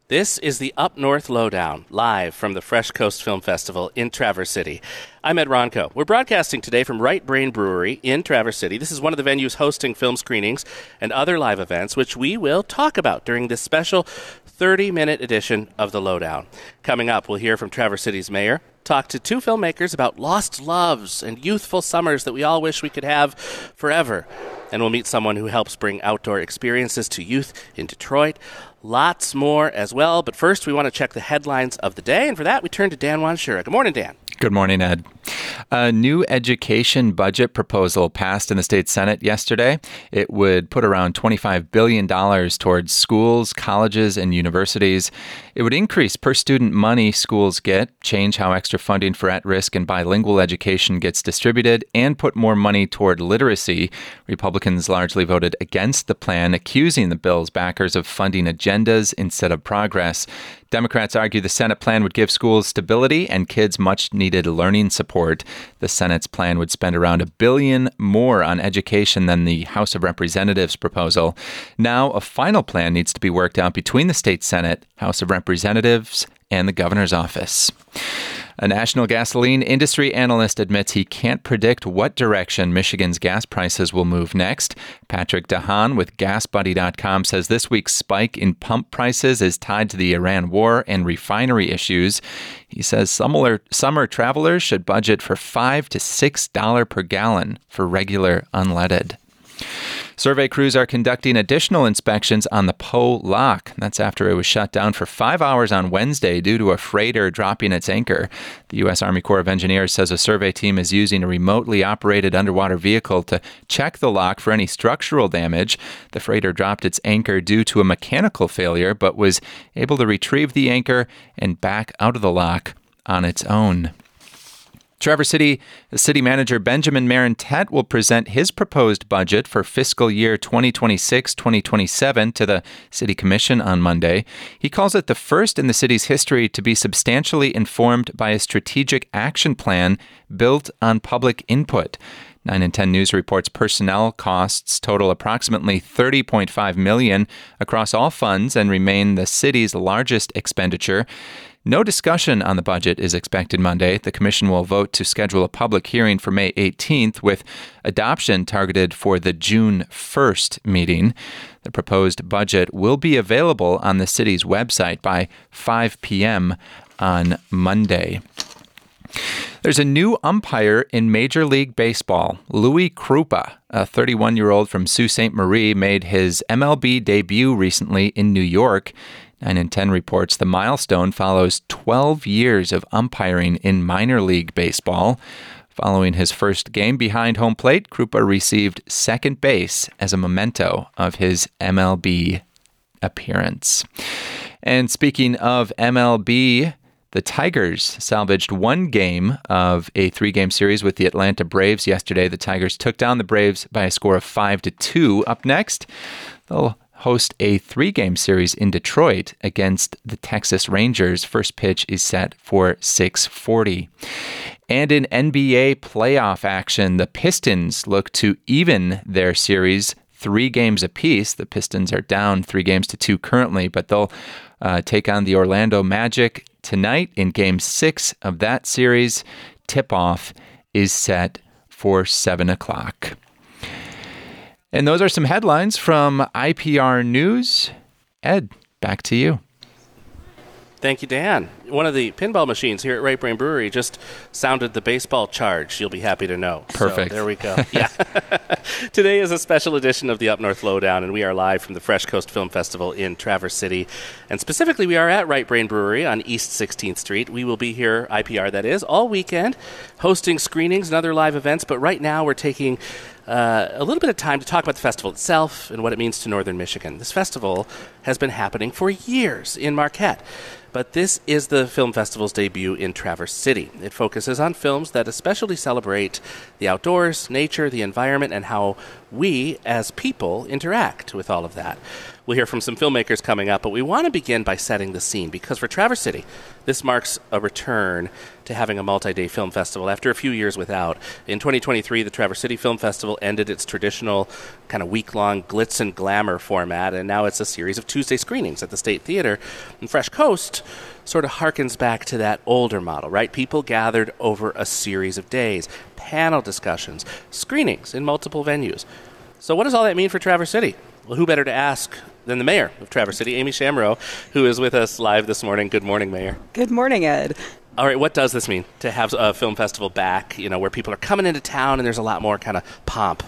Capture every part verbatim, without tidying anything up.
This is the Up North Lowdown, live from the Fresh Coast Film Festival in Traverse City. I'm Ed Ronco. We're broadcasting today from Right Brain Brewery in Traverse City. This is one of the venues hosting film screenings and other live events, which we will talk about during this special thirty-minute edition of The Lowdown. Coming up, we'll hear from Traverse City's mayor, talk to two filmmakers about lost loves and youthful summers that we all wish we could have forever. And we'll meet someone who helps bring outdoor experiences to youth in Detroit. Lots more as well, but first we want to check the headlines of the day, and for that we turn to Dan Wanshura. Good morning, Dan. Good morning, Ed. A new education budget proposal passed in the state Senate yesterday. It would put around twenty-five billion dollars towards schools, colleges, and universities. It would increase per-student money schools get, change how extra funding for at-risk and bilingual education gets distributed, and put more money toward literacy. Republicans largely voted against the plan, accusing the bill's backers of funding agendas instead of progress. Democrats argue the Senate plan would give schools stability and kids much-needed learning support. The Senate's plan would spend around a billion more on education than the House of Representatives proposal. Now, a final plan needs to be worked out between the state Senate, House of Representatives, and the governor's office. A national gasoline industry analyst admits he can't predict what direction Michigan's gas prices will move next. Patrick DeHaan with gas buddy dot com says this week's spike in pump prices is tied to the Iran war and refinery issues. He says summer, summer travelers should budget for five to six dollars per gallon for regular unleaded. Survey crews are conducting additional inspections on the Poe Lock. That's after it was shut down for five hours on Wednesday due to a freighter dropping its anchor. The U S Army Corps of Engineers says a survey team is using a remotely operated underwater vehicle to check the lock for any structural damage. The freighter dropped its anchor due to a mechanical failure, but was able to retrieve the anchor and back out of the lock on its own. Traverse City City Manager Benjamin Marentet will present his proposed budget for fiscal year twenty twenty-six twenty twenty-seven to the City Commission on Monday. He calls it the first in the city's history to be substantially informed by a strategic action plan built on public input. nine and ten News reports personnel costs total approximately thirty point five million dollars across all funds and remain the city's largest expenditure. No discussion on the budget is expected Monday. The commission will vote to schedule a public hearing for May eighteenth, with adoption targeted for the June first meeting. The proposed budget will be available on the city's website by five p.m. on Monday. There's a new umpire in Major League Baseball. Louis Krupa, a thirty-one-year-old from Sault Ste. Marie, made his M L B debut recently in New York. nine and ten reports the milestone follows twelve years of umpiring in minor league baseball. Following his first game behind home plate, Krupa received second base as a memento of his M L B appearance. And speaking of M L B, the Tigers salvaged one game of a three-game series with the Atlanta Braves yesterday. The Tigers took down the Braves by a score of five to two. Up next, they'll host a three-game series in Detroit against the Texas Rangers. First pitch is set for six forty. And in N B A playoff action, the Pistons look to even their series three games apiece. The Pistons are down three games to two currently, but they'll uh, take on the Orlando Magic tonight in Game six of that series. Tip-off is set for seven o'clock. And those are some headlines from I P R News. Ed, back to you. Thank you, Dan. One of the pinball machines here at Right Brain Brewery just sounded the baseball charge, you'll be happy to know. Perfect. So there we go. Yeah. Today is a special edition of the Up North Lowdown, and we are live from the Fresh Coast Film Festival in Traverse City. And specifically, we are at Right Brain Brewery on East sixteenth Street. We will be here, I P R that is, all weekend, hosting screenings and other live events. But right now, we're taking uh, a little bit of time to talk about the festival itself and what it means to Northern Michigan. This festival has been happening for years in Marquette. But this is the film festival's debut in Traverse City. It focuses on films that especially celebrate the outdoors, nature, the environment, and how we as people interact with all of that. We'll hear from some filmmakers coming up, but we want to begin by setting the scene, because for Traverse City, this marks a return to having a multi-day film festival after a few years without. In twenty twenty-three, the Traverse City Film Festival ended its traditional kind of week-long glitz and glamour format, and now it's a series of Tuesday screenings at the State Theater. And Fresh Coast sort of harkens back to that older model, right? People gathered over a series of days, panel discussions, screenings in multiple venues. So what does all that mean for Traverse City? Well, who better to ask than the mayor of Traverse City, Amy Shamrow, who is with us live this morning. Good morning, Mayor. Good morning, Ed. All right, what does this mean to have a film festival back, you know, where people are coming into town and there's a lot more kind of pomp?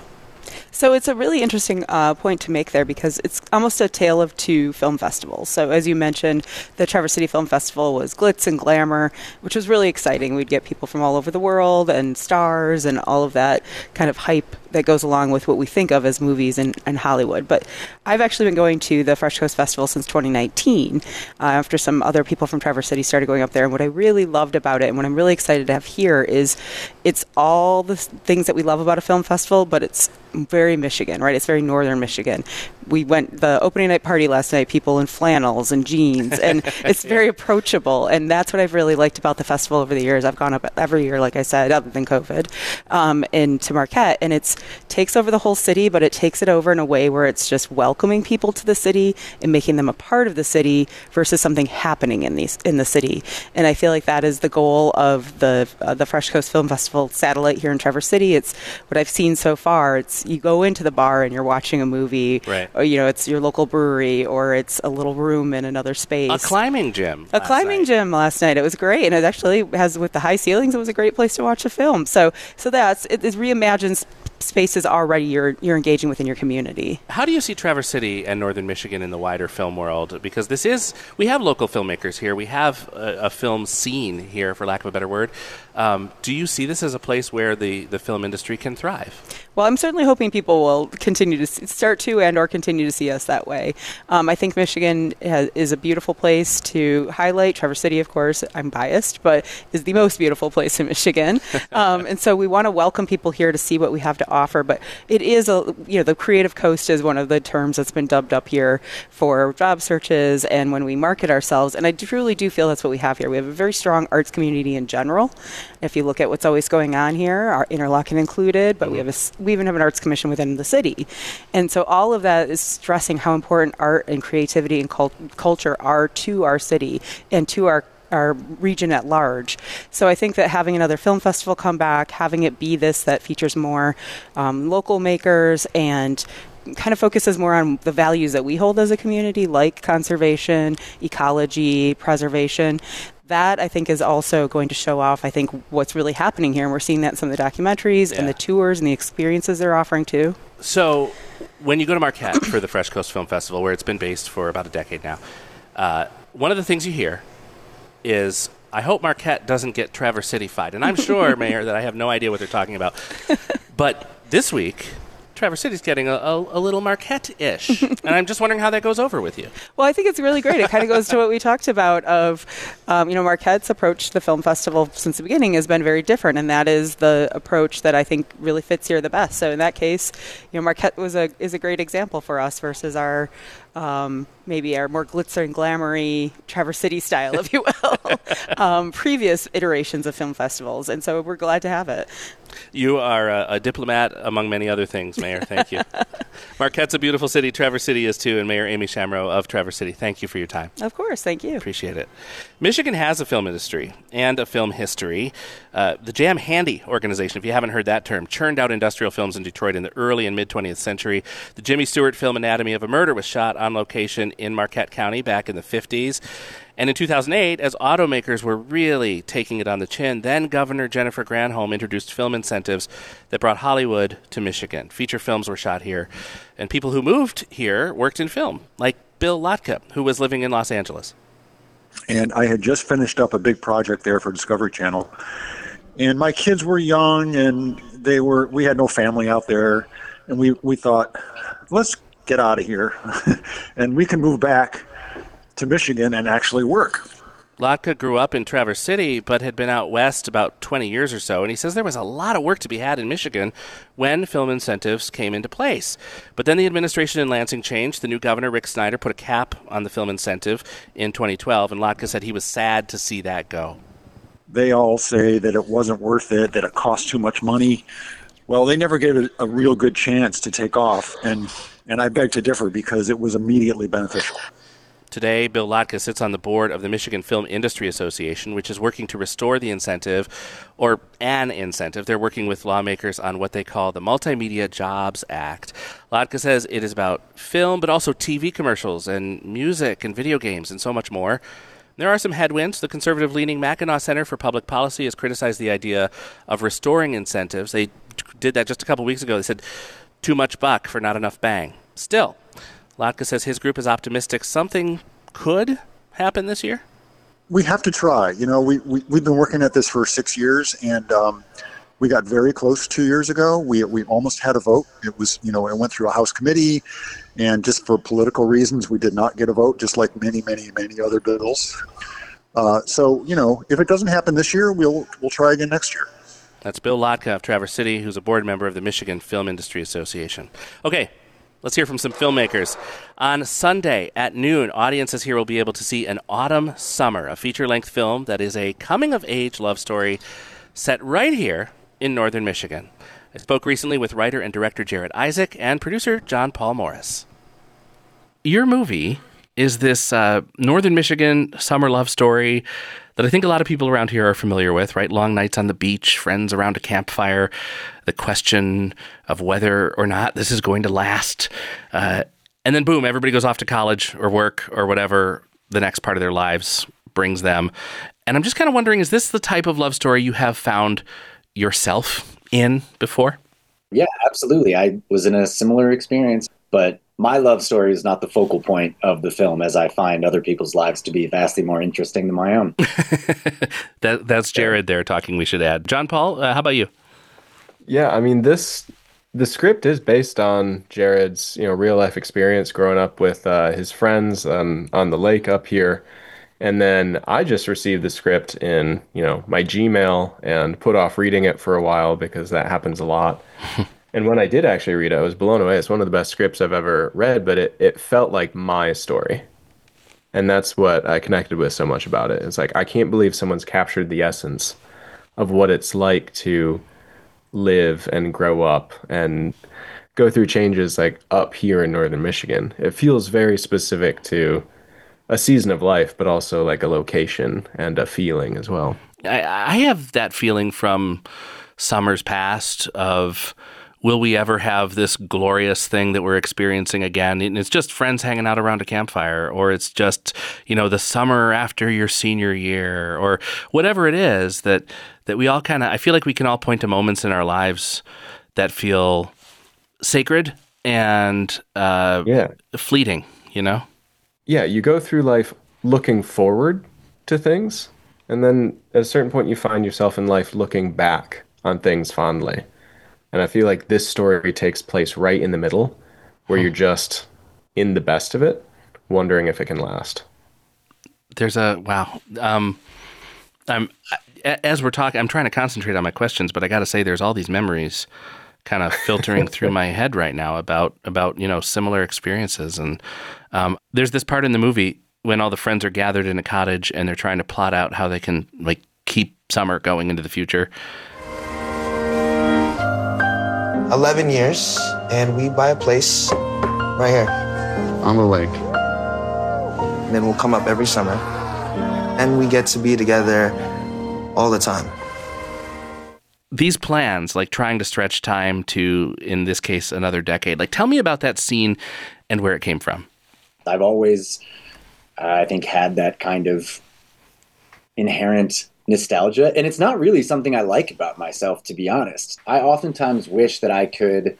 So it's a really interesting uh, point to make there, because it's almost a tale of two film festivals. So as you mentioned, the Traverse City Film Festival was glitz and glamour, which was really exciting. We'd get people from all over the world and stars and all of that kind of hype that goes along with what we think of as movies in, in Hollywood. But I've actually been going to the Fresh Coast Festival since twenty nineteen, uh, after some other people from Traverse City started going up there. And what I really loved about it, and what I'm really excited to have here, is it's all the things that we love about a film festival, but it's very Michigan, right? It's very northern Michigan. We went the opening night party last night, people in flannels and jeans, and it's very approachable. And that's what I've really liked about the festival over the years. I've gone up every year, like I said, other than COVID, um, into Marquette, and it's takes over the whole city, but it takes it over in a way where it's just welcoming people to the city and making them a part of the city versus something happening in these in the city. And I feel like that is the goal of the uh, the Fresh Coast Film Festival satellite here in Traverse City. It's what I've seen so far. It's you go into the bar and you're watching a movie, right. Or you know, it's your local brewery, or it's a little room in another space. A climbing gym. A climbing night. gym last night. It was great, and it actually has, with the high ceilings, it was a great place to watch a film. So, so that's it, it reimagines spaces already you're you're engaging with in your community. How do you see Traverse City and Northern Michigan in the wider film world? Because this is, we have local filmmakers here. We have a, a film scene here, for lack of a better word. Um, do you see this as a place where the, the film industry can thrive? Well, I'm certainly hoping people will continue to see, start to and or continue to see us that way. Um, I think Michigan has, is a beautiful place to highlight. Traverse City, of course, I'm biased, but is the most beautiful place in Michigan. Um, and so we want to welcome people here to see what we have to offer. But it is, a you know, the Creative Coast is one of the terms that's been dubbed up here for job searches and when we market ourselves. And I truly do feel that's what we have here. We have a very strong arts community in general. If you look at what's always going on here, our Interlochen included, but mm-hmm. we have a, we even have an arts commission within the city. And so all of that is stressing how important art and creativity and cult- culture are to our city and to our our region at large. So I think that having another film festival come back, having it be this that features more um, local makers and kind of focuses more on the values that we hold as a community, like conservation, ecology, preservation. That, I think, is also going to show off, I think, what's really happening here. And we're seeing that in some of the documentaries yeah. and the tours and the experiences they're offering, too. So when you go to Marquette for the Fresh Coast Film Festival, where it's been based for about a decade now, uh, one of the things you hear is, I hope Marquette doesn't get Traverse City-fied. And I'm sure, Mayor, that I have no idea what they're talking about. But this week, Traverse City's getting a, a, a little Marquette-ish. And I'm just wondering how that goes over with you. Well, I think it's really great. It kind of goes to what we talked about of, um, you know, Marquette's approach to the film festival since the beginning has been very different. And that is the approach that I think really fits here the best. So in that case, you know, Marquette was a is a great example for us versus our Um, maybe our more glitzer and glamoury Traverse City style, if you will, um, previous iterations of film festivals. And so we're glad to have it. You are a, a diplomat among many other things, Mayor. Thank you. Marquette's a beautiful city. Traverse City is too. And Mayor Amy Shamrow of Traverse City, thank you for your time. Of course. Thank you. Appreciate it. Michigan has a film industry and a film history. Uh, the Jam Handy organization, if you haven't heard that term, churned out industrial films in Detroit in the early and mid-twentieth century. The Jimmy Stewart film Anatomy of a Murder was shot on location in Marquette County back in the fifties. And in two thousand eight, as automakers were really taking it on the chin, then Governor Jennifer Granholm introduced film incentives that brought Hollywood to Michigan. Feature films were shot here, and people who moved here worked in film, like Bill Lotka, who was living in Los Angeles. And I had just finished up a big project there for Discovery Channel. And my kids were young, and they were we had no family out there. And we, we thought, let's get out of here, and we can move back to Michigan and actually work. Latka grew up in Traverse City, but had been out west about twenty years or so, and he says there was a lot of work to be had in Michigan when film incentives came into place. But then the administration in Lansing changed. The new governor, Rick Snyder, put a cap on the film incentive in twenty twelve, and Latka said he was sad to see that go. They all say that it wasn't worth it, that it cost too much money. Well, they never gave it a real good chance to take off, and, and I beg to differ because it was immediately beneficial. Today, Bill Latka sits on the board of the Michigan Film Industry Association, which is working to restore the incentive, or an incentive. They're working with lawmakers on what they call the Multimedia Jobs Act. Latka says it is about film, but also T V commercials and music and video games and so much more. There are some headwinds. The conservative-leaning Mackinac Center for Public Policy has criticized the idea of restoring incentives. They did that just a couple weeks ago. They said, too much buck for not enough bang. Still, Latka says his group is optimistic something could happen this year. We have to try. You know, we, we, we've been working at this for six years, and um, we got very close two years ago. We we almost had a vote. It was, you know, it went through a House committee, and just for political reasons, we did not get a vote, just like many, many, many other bills. Uh, so, you know, if it doesn't happen this year, we'll we'll try again next year. That's Bill Latka of Traverse City, who's a board member of the Michigan Film Industry Association. Okay. Let's hear from some filmmakers. On Sunday at noon, audiences here will be able to see An Autumn Summer, a feature-length film that is a coming-of-age love story set right here in northern Michigan. I spoke recently with writer and director Jared Isaac and producer John Paul Morris. Your movie is this uh, northern Michigan summer love story that I think a lot of people around here are familiar with, right? Long nights on the beach, friends around a campfire, the question of whether or not this is going to last. Uh, and then boom, everybody goes off to college or work or whatever the next part of their lives brings them. And I'm just kind of wondering, is this the type of love story you have found yourself in before? Yeah, absolutely. I was in a similar experience, but my love story is not the focal point of the film, as I find other people's lives to be vastly more interesting than my own. that, that's Jared there talking, we should add. John Paul, uh, how about you? Yeah, I mean, this the script is based on Jared's, you know, real life experience growing up with uh, his friends on, on the lake up here. And then I just received the script in, you know, my Gmail and put off reading it for a while because that happens a lot. And when I did actually read it, I was blown away. It's one of the best scripts I've ever read, but it, it felt like my story. And that's what I connected with so much about it. It's like, I can't believe someone's captured the essence of what it's like to live and grow up and go through changes like up here in northern Michigan. It feels very specific to a season of life, but also like a location and a feeling as well. I, I have that feeling from summers past of, will we ever have this glorious thing that we're experiencing again? And it's just friends hanging out around a campfire, or it's just, you know, the summer after your senior year, or whatever it is that, that we all kind of, I feel like we can all point to moments in our lives that feel sacred and uh, yeah. fleeting, you know? Yeah, you go through life looking forward to things, and then at a certain point you find yourself in life looking back on things fondly. And I feel like this story takes place right in the middle, where you're just in the best of it, wondering if it can last. There's a, wow. Um, I'm, as we're talking, I'm trying to concentrate on my questions, but I got to say there's all these memories kind of filtering through my head right now about, about, you know, similar experiences. And um, there's this part in the movie when all the friends are gathered in a cottage and they're trying to plot out how they can, like, keep summer going into the future. eleven years, and we buy a place right here on the lake. And then we'll come up every summer, and we get to be together all the time. These plans, like trying to stretch time to, in this case, another decade, like tell me about that scene and where it came from. I've always, uh, I think, had that kind of inherent nostalgia, and it's not really something I like about myself, to be honest. I oftentimes wish that I could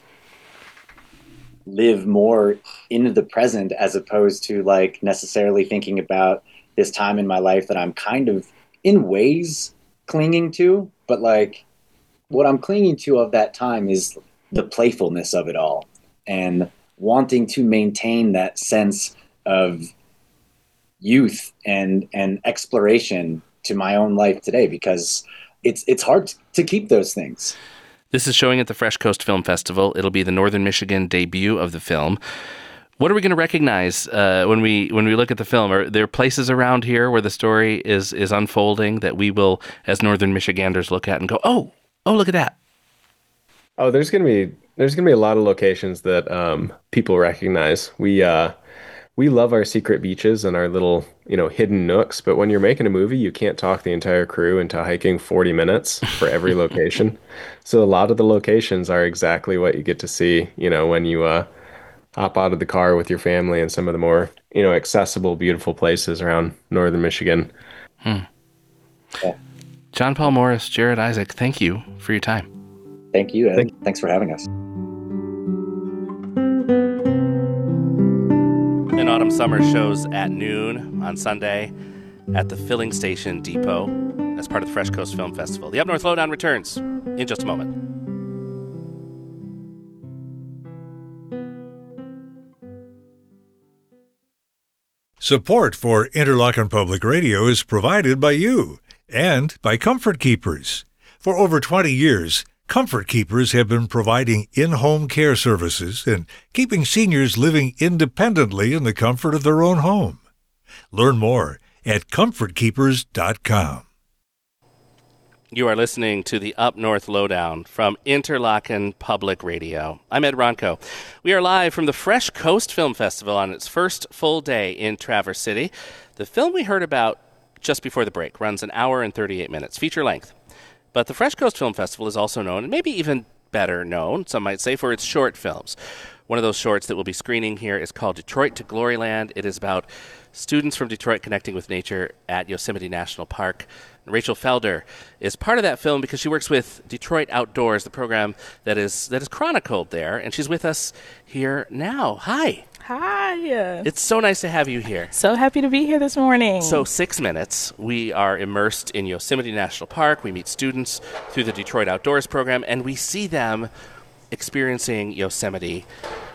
live more into the present as opposed to like necessarily thinking about this time in my life that I'm kind of in ways clinging to, but like what I'm clinging to of that time is the playfulness of it all and wanting to maintain that sense of youth and and exploration to my own life today, because it's it's hard to keep those things. This is showing at the Fresh Coast Film Festival. It'll be the Northern Michigan debut of the film. What are we going to recognize uh, when we when we look at the film? Are there places around here where the story is is unfolding that we will, as Northern Michiganders, look at and go, oh, oh, look at that? Oh, there's gonna be there's gonna be a lot of locations that um, people recognize. We uh, we love our secret beaches and our little, you know, hidden nooks. But when you're making a movie, you can't talk the entire crew into hiking forty minutes for every location. So a lot of the locations are exactly what you get to see, you know, when you uh, hop out of the car with your family in some of the more, you know, accessible, beautiful places around Northern Michigan. Hmm. Yeah. John Paul Morris, Jared Isaac, thank you for your time. Thank you, and Thank- thanks for having us. In Autumn Summer shows at noon on Sunday at the Filling Station Depot as part of the Fresh Coast Film Festival. The Up North Lowdown returns in just a moment. Support for Interlochen Public Radio is provided by you and by Comfort Keepers. For over twenty years, Comfort Keepers have been providing in-home care services and keeping seniors living independently in the comfort of their own home. Learn more at comfort keepers dot com. You are listening to the Up North Lowdown from Interlochen Public Radio. I'm Ed Ronco. We are live from the Fresh Coast Film Festival on its first full day in Traverse City. The film we heard about just before the break runs an hour and thirty-eight minutes, feature length. But the Fresh Coast Film Festival is also known, and maybe even better known, some might say, for its short films. One of those shorts that we'll be screening here is called Detroit to Gloryland. It is about students from Detroit connecting with nature at Yosemite National Park. Rachel Felder is part of that film because she works with Detroit Outdoors, the program that is that is chronicled there, and she's with us here now. Hi. Hi. It's so nice to have you here. So happy to be here this morning. So six minutes, we are immersed in Yosemite National Park. We meet students through the Detroit Outdoors program, and we see them experiencing Yosemite.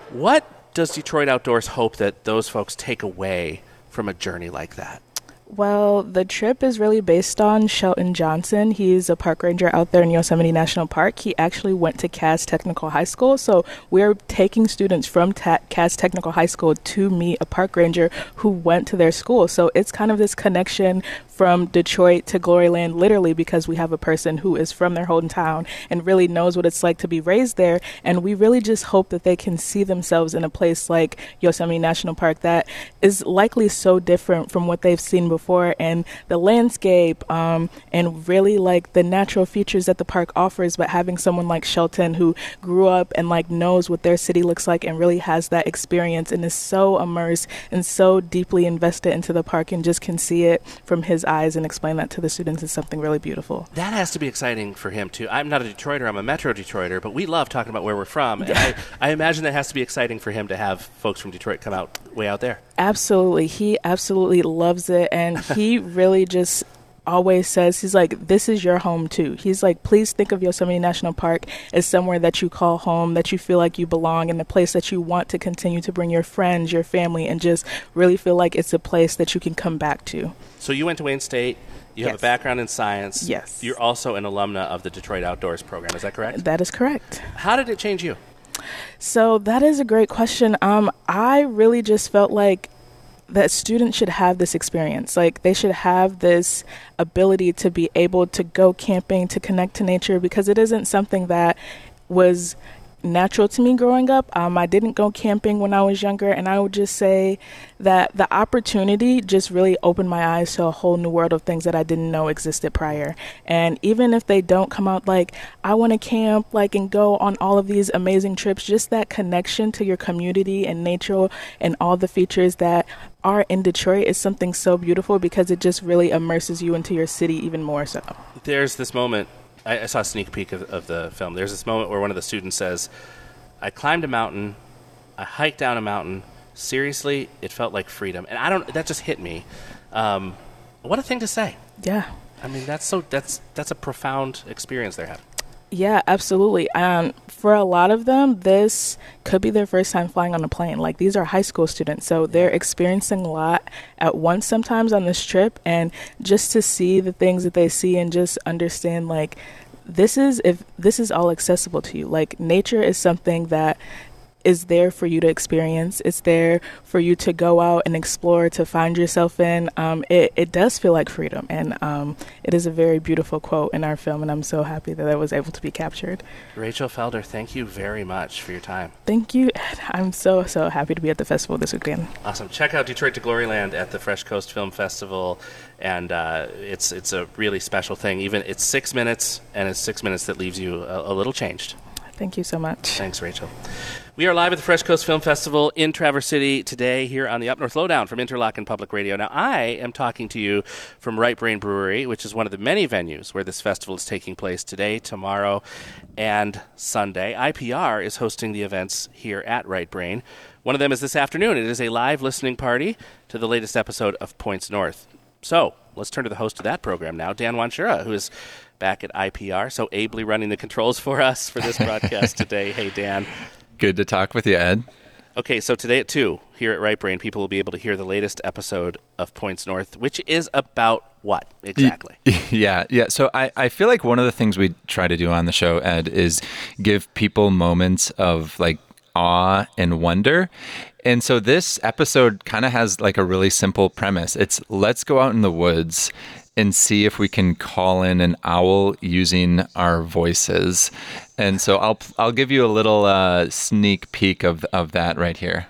What does Detroit Outdoors hope that those folks take away from a journey like that? Well, the trip is really based on Shelton Johnson. He's a park ranger out there in Yosemite National Park. He actually went to Cass Technical High School, so we're taking students from Ta- Cass Technical High School to meet a park ranger who went to their school. So it's kind of this connection from Detroit to Gloryland, literally, because we have a person who is from their hometown and really knows what it's like to be raised there. And we really just hope that they can see themselves in a place like Yosemite National Park that is likely so different from what they've seen before, and the landscape um, and really like the natural features that the park offers. But having someone like Shelton who grew up and like knows what their city looks like and really has that experience and is so immersed and so deeply invested into the park and just can see it from his eyes and explain that to the students is something really beautiful. That has to be exciting for him too. I'm not a Detroiter, I'm a Metro Detroiter, but we love talking about where we're from. And I, I imagine that has to be exciting for him to have folks from Detroit come out way out there. Absolutely. He absolutely loves it, and he really just always says, he's like, this is your home too. He's like, please think of Yosemite National Park as somewhere that you call home, that you feel like you belong, and the place that you want to continue to bring your friends, your family, and just really feel like it's a place that you can come back to. So you went to Wayne State. You yes. have a background in science. Yes. You're also an alumna of the Detroit Outdoors program. Is that correct? That is correct. How did it change you? So that is a great question. Um, I really just felt like that students should have this experience. Like, they should have this ability to be able to go camping, to connect to nature, because it isn't something that was natural to me growing up. Um, I didn't go camping when I was younger, and I would just say that the opportunity just really opened my eyes to a whole new world of things that I didn't know existed prior. And even if they don't come out like, I want to camp, like, and go on all of these amazing trips, just that connection to your community and nature and all the features that are in Detroit is something so beautiful, because it just really immerses you into your city even more so. There's this moment, I, I saw a sneak peek of, of the film. There's this moment where one of the students says, I climbed a mountain, I hiked down a mountain, seriously, it felt like freedom. And I don't, that just hit me. Um, what a thing to say. Yeah. I mean, that's so, that's, that's a profound experience they're having. Yeah, absolutely. Um, for a lot of them, this could be their first time flying on a plane. Like, these are high school students, so they're experiencing a lot at once sometimes on this trip. And just to see the things that they see and just understand, like, this is if this is all accessible to you. Like, nature is something that is there for you to experience. It's there for you to go out and explore, to find yourself in. Um, it, it does feel like freedom. And um, it is a very beautiful quote in our film, and I'm so happy that it was able to be captured. Rachel Felder, thank you very much for your time. Thank you. I'm so, so happy to be at the festival this weekend. Awesome. Check out Detroit to Gloryland at the Fresh Coast Film Festival. And uh, it's it's a really special thing. Even it's six minutes, and it's six minutes that leaves you a, a little changed. Thank you so much. Thanks, Rachel. We are live at the Fresh Coast Film Festival in Traverse City today here on the Up North Lowdown from Interlochen Public Radio. Now, I am talking to you from Right Brain Brewery, which is one of the many venues where this festival is taking place today, tomorrow, and Sunday. I P R is hosting the events here at Right Brain. One of them is this afternoon. It is a live listening party to the latest episode of Points North. So, let's turn to the host of that program now, Dan Wanchura, who is back at I P R, so ably running the controls for us for this broadcast today. Hey, Dan. Good to talk with you, Ed. Okay, so today at two, here at Right Brain, people will be able to hear the latest episode of Points North, which is about what exactly? Yeah, yeah. So I, I feel like one of the things we try to do on the show, Ed, is give people moments of like awe and wonder. And so this episode kind of has like a really simple premise. It's let's go out in the woods and see if we can call in an owl using our voices. And so I'll I'll give you a little uh, sneak peek of of that right here.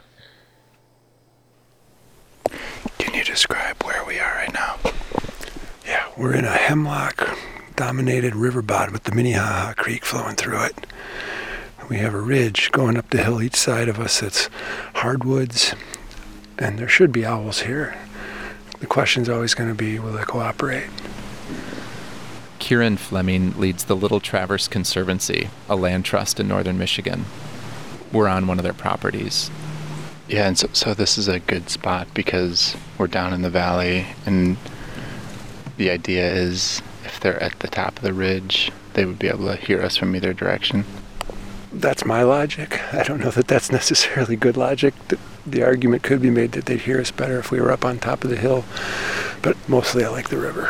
Can you describe where we are right now? Yeah, we're in a hemlock-dominated river bottom with the Minnehaha Creek flowing through it. We have a ridge going up the hill each side of us that's hardwoods, and there should be owls here. The question's always going to be, will they cooperate? Kieran Fleming leads the Little Traverse Conservancy, a land trust in northern Michigan. We're on one of their properties. Yeah, and so, so this is a good spot because we're down in the valley, and the idea is if they're at the top of the ridge, they would be able to hear us from either direction. That's my logic. I don't know that that's necessarily good logic. The, the argument could be made that they'd hear us better if we were up on top of the hill, but mostly I like the river.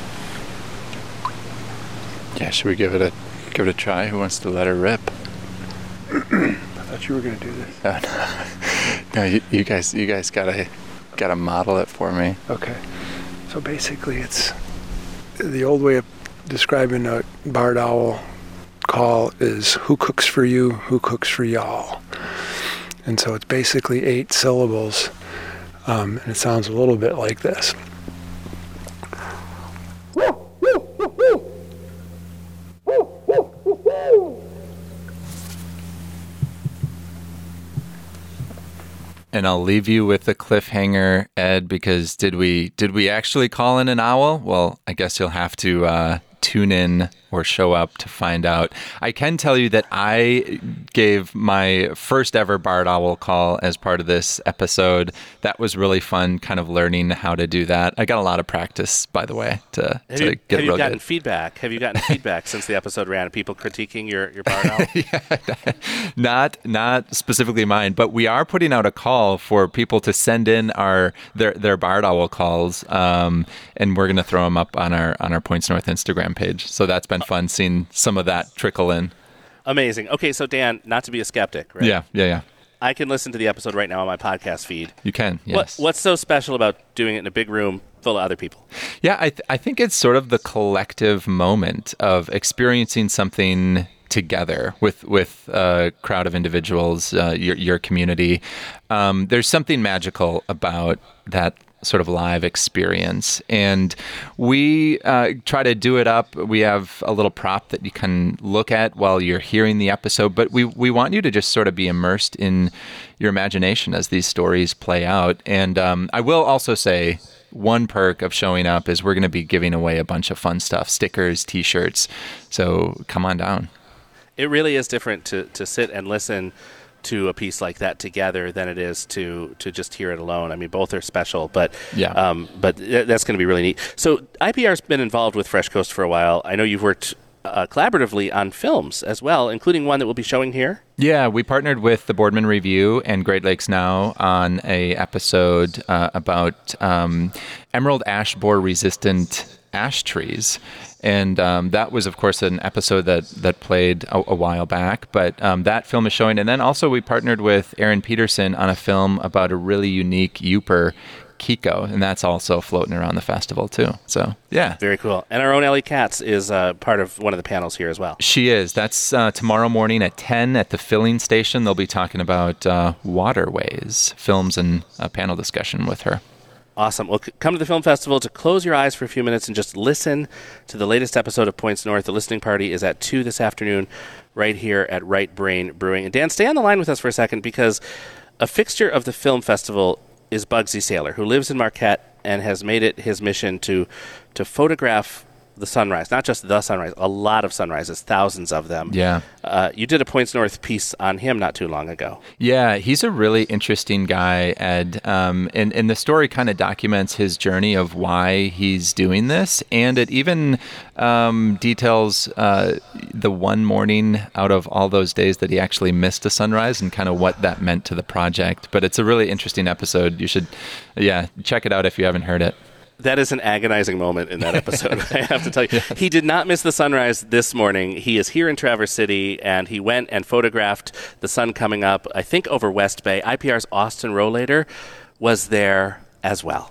Yeah, should we give it a give it a try? Who wants to let her rip? I thought you were going to do this. Oh, no, no you, you guys, you guys gotta gotta model it for me. Okay. So basically, it's the old way of describing a barred owl call is who cooks for you, who cooks for y'all. And so it's basically eight syllables, um, and it sounds a little bit like this. And I'll leave you with a cliffhanger, Ed, because did we did we actually call in an owl? Well, I guess you'll have to uh, tune in or show up to find out. I can tell you that I gave my first ever barred owl call as part of this episode. That was really fun, kind of learning how to do that. I got a lot of practice, by the way, to, have to you, get have real you gotten good. feedback? Have you gotten feedback since the episode ran? People critiquing your, your barred owl? Yeah, not not specifically mine, but we are putting out a call for people to send in our their their barred owl calls, um, and we're gonna throw them up on our on our Points North Instagram page. So that's been fun seeing some of that trickle in. Amazing. Okay, so Dan, not to be a skeptic, right? Yeah, yeah, yeah. I can listen to the episode right now on my podcast feed. You can, yes. What, what's so special about doing it in a big room full of other people? Yeah, I th- I think it's sort of the collective moment of experiencing something together with with a crowd of individuals, uh, your your community. Um, there's something magical about that sort of live experience, and we uh, try to do it up. We have a little prop that you can look at while you're hearing the episode, but we we want you to just sort of be immersed in your imagination as these stories play out. And um, I will also say, one perk of showing up is we're going to be giving away a bunch of fun stuff, stickers, t-shirts, so come on down. It really is different to, to sit and listen to a piece like that together than it is to to just hear it alone. I mean, both are special, but yeah. um, but th- that's going to be really neat. So I P R's been involved with Fresh Coast for a while. I know you've worked uh, collaboratively on films as well, including one that we'll be showing here. Yeah, we partnered with the Boardman Review and Great Lakes Now on a episode uh, about um, emerald ash borer resistant ash trees. And um, that was, of course, an episode that, that played a, a while back. But um, that film is showing. And then also we partnered with Aaron Peterson on a film about a really unique Yooper, Kiko. And that's also floating around the festival, too. So, yeah. Very cool. And our own Ellie Katz is uh, part of one of the panels here as well. She is. That's uh, tomorrow morning at ten at the filling station. They'll be talking about uh, waterways, films, and a panel discussion with her. Awesome. Well, c- come to the film festival to close your eyes for a few minutes and just listen to the latest episode of Points North. The listening party is at two this afternoon right here at Right Brain Brewing. And Dan, stay on the line with us for a second, because a fixture of the film festival is Bugsy Saylor, who lives in Marquette and has made it his mission to to photograph the sunrise, not just the sunrise, a lot of sunrises, thousands of them. Yeah. Uh, you did a Points North piece on him not too long ago. Yeah, he's a really interesting guy, Ed. Um, and, and the story kind of documents his journey of why he's doing this. And it even um, details uh, the one morning out of all those days that he actually missed a sunrise and kind of what that meant to the project. But it's a really interesting episode. You should, yeah, check it out if you haven't heard it. That is an agonizing moment in that episode, I have to tell you. Yes. He did not miss the sunrise this morning. He is here in Traverse City, and he went and photographed the sun coming up, I think, over West Bay. I P R's Austin Rohlater was there as well.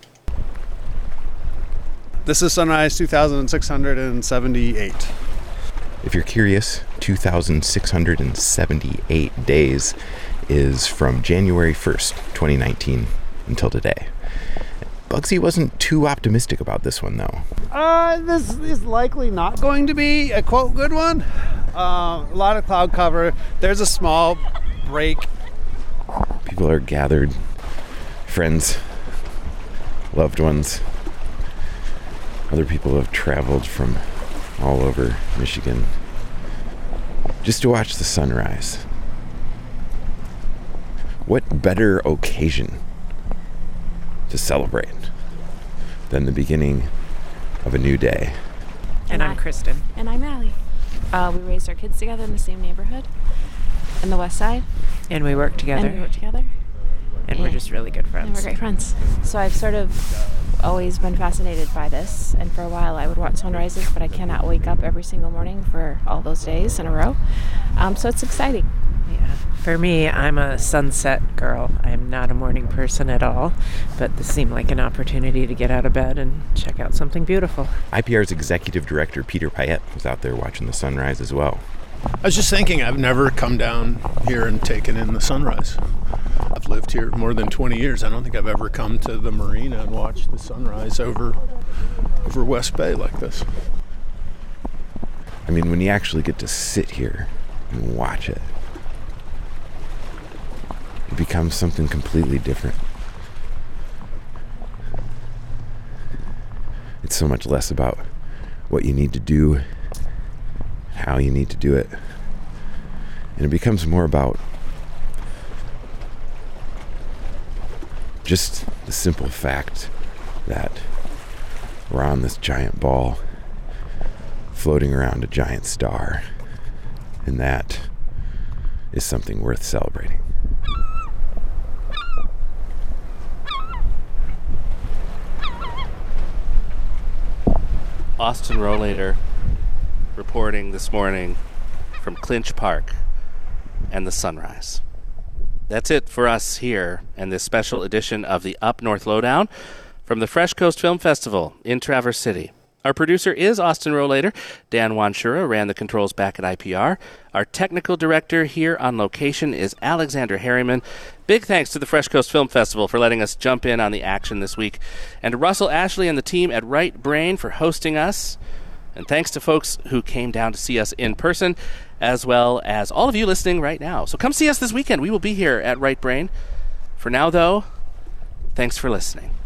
This is sunrise two thousand six hundred seventy-eight. If you're curious, two thousand six hundred seventy-eight days is from January first, twenty nineteen until today. Bugsy wasn't too optimistic about this one, though. Uh, this is likely not going to be a, quote, good one. Uh, a lot of cloud cover. There's a small break. People are gathered. Friends, loved ones. Other people have traveled from all over Michigan just to watch the sunrise. What better occasion to celebrate than the beginning of a new day? And, and I'm I, Kristen. And I'm Allie. Uh, we raised our kids together in the same neighborhood in the West Side. And we work together. And we work together. And, and we're just really good friends. And we're great friends. So I've sort of always been fascinated by this. And for a while I would watch sunrises, but I cannot wake up every single morning for all those days in a row. Um, so it's exciting. Yeah. For me, I'm a sunset girl. I'm not a morning person at all, but this seemed like an opportunity to get out of bed and check out something beautiful. I P R's executive director, Peter Payette, was out there watching the sunrise as well. I was just thinking, I've never come down here and taken in the sunrise. I've lived here more than twenty years. I don't think I've ever come to the marina and watched the sunrise over, over West Bay like this. I mean, when you actually get to sit here and watch it, it becomes something completely different. It's so much less about what you need to do, how you need to do it. And it becomes more about just the simple fact that we're on this giant ball floating around a giant star. And that is something worth celebrating. Austin Rohlater reporting this morning from Clinch Park and the sunrise. That's it for us here in this special edition of the Up North Lowdown from the Fresh Coast Film Festival in Traverse City. Our producer is Austin Rohlater. Dan Wanshura ran the controls back at I P R. Our technical director here on location is Alexander Harriman. Big thanks to the Fresh Coast Film Festival for letting us jump in on the action this week, and to Russell Ashley and the team at Right Brain for hosting us. And thanks to folks who came down to see us in person, as well as all of you listening right now. So come see us this weekend. We will be here at Right Brain. For now, though, thanks for listening.